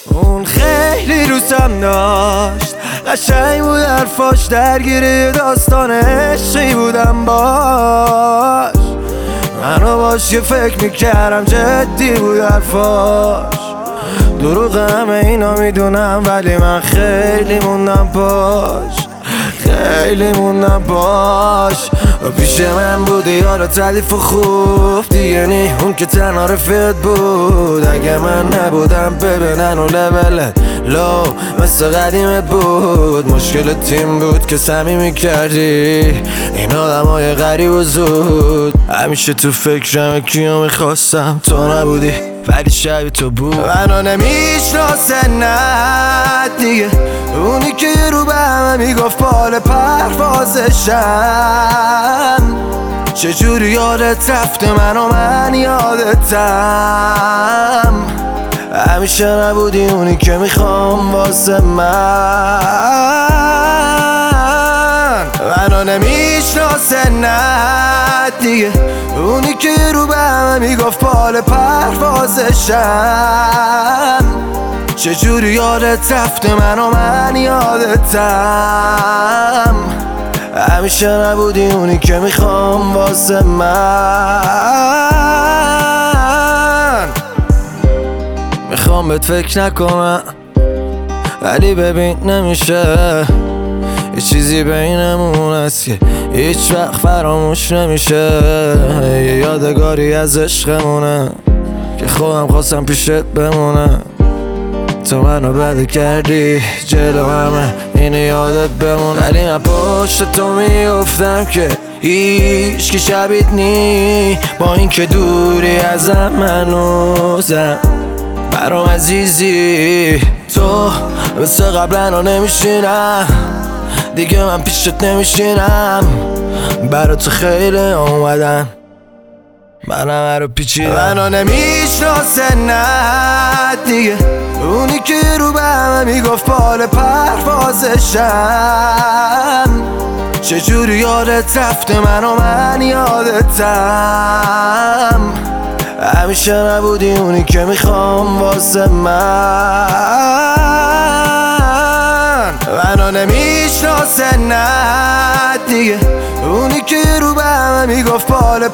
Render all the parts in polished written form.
اون خیلی روزم داشت، قشنگ بود حرفاش، درگیر داستان عشقی بودم باش. منو باش یه فکر میکردم جدی بود حرفاش. دروغ همه اینا میدونم ولی من خیلی موندم باش، خیلی موندم باش. و پیش من بودی یارو تعلیف و خوب دیگه نی، اون که تنها رفیقت بود. اگه من نبودم ببینن و لبلت لو مثل قدیمت بود. مشکل تیم بود که صمیمی کردی این آدمای غریب و زود. همیشه تو فکرم کیو میخواستم، تو نبودی ولی شبیه تو بود. منو نمیشناسه نه دیگه، اونی که رو به همه میگفت بال پروازشم. چجوری یادت رفته من یادتم. همیشه نبودی اونی که میخوام واسه من. منو نمیشناسه نه دیگه، اونی که رو به همه میگفت بال پروازشم. چجوری یادت رفته من یادتم. همیشه نبودی اونی که میخوام واسه من. میخوام بهت فکر نکنم ولی ببین نمیشه، یه چیزی بینمون هست که هیچ وقت فراموش نمیشه. یه یادگاری از عشقمونه که خودم خواستم پیشت بمونه. تو منو بده کردی جلو همه اینه یادت بمون. ولی من پشت تو میافتم که هیچ کی شبیت نی، با این که دوری ازم منوزم برام عزیزی. تو مثل قبلا نمیشینم دیگه، من پیشت نمیشینم. برا تو خیلی اومدن من همه رو پیچیدم. منو نمیشناسه نه دیگه، اونی که رو به همه میگفت بال پروازشم. چجوری یادت رفته من یادتم. همیشه نبودی اونی که میخوام واسه من. منو نمیشناسه نه دیگه، اونی که رو به همه میگفت بال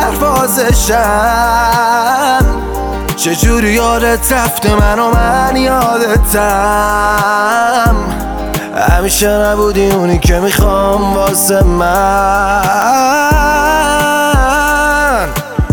پروازشم. چجوری یادت رفته من یادتم. همیشه نبودی اونی که میخوام واسه من.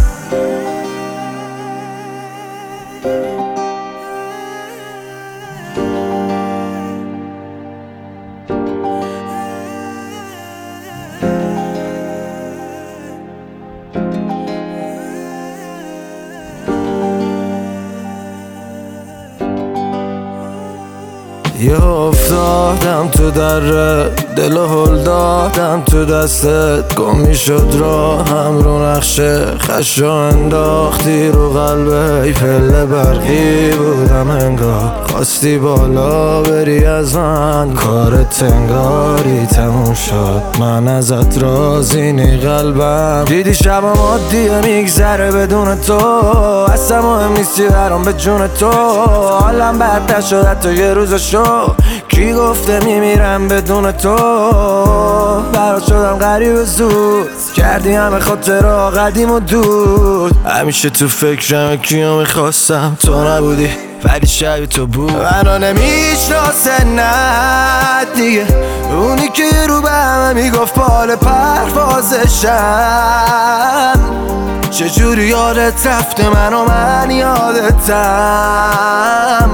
یه افتادم تو دره، دل هل دادم تو دستت، گم میشد راهم رو نقشه. خشو انداختی رو قلبه، ای پله برقی بودم انگار. خواستی بالا بری از من، کارت انگاری تموم شد. من ازت راضی نی قلبم. دیدی شبم عادیه میگذره بدون تو، اصلا مهم نیستی برام به جون تو. حالم بد نشد حتی یه روزشو، کی گفته میمیرم بدون تو. برات شدم غریب و زود، کردی همه خاطرها قدیم و دود. همیشه تو فکرم کیو میخواستم، تو نبودی ولی شبیه تو بود. منو نمیشناسه نه دیگه، اونی که رو به همه میگفت بال پروازشم. چجوری یادت رفته من یادتم.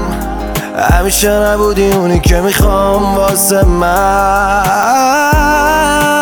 همیشه نبودی اونی که میخوام واسه من.